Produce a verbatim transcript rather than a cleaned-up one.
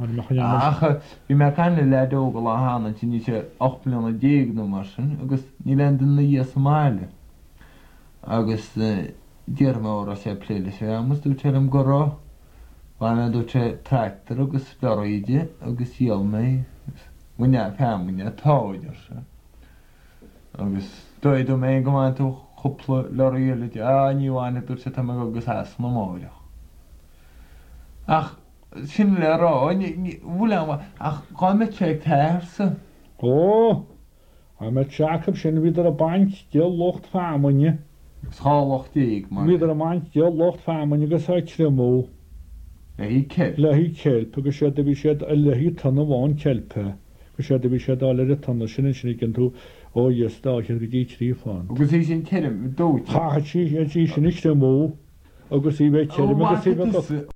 ach bhí me gan le dóga le hána tí ní sé och blianna déag nó mar sin agus ní le den na díos máile agus dearmóra sé pléile sé agus dú tem gorá bhana dú sé tractor agus beide agus díal mé mune pemuine táidir se agus dóidú mé gomáin tú chopla leíile a níháinna dú sé tam agus heas na máireach ach sin le rá bhfuil ach gáin me sé téirsa ó a me teachab sin viidir a baint dé locht fearmaine sálacht mar viidir a baint dé locht fearmaine agus háitre mó le hí ce le hí celp agus sé bhí sé a le hí tanna bháin celpe go sé bhí sé dá le tanna sinna sinna gin tú ó dhéistá sin go dtí trí fáin agus é sin ceim dó Tá sí sí sin iste mó agus í bheith ceim agus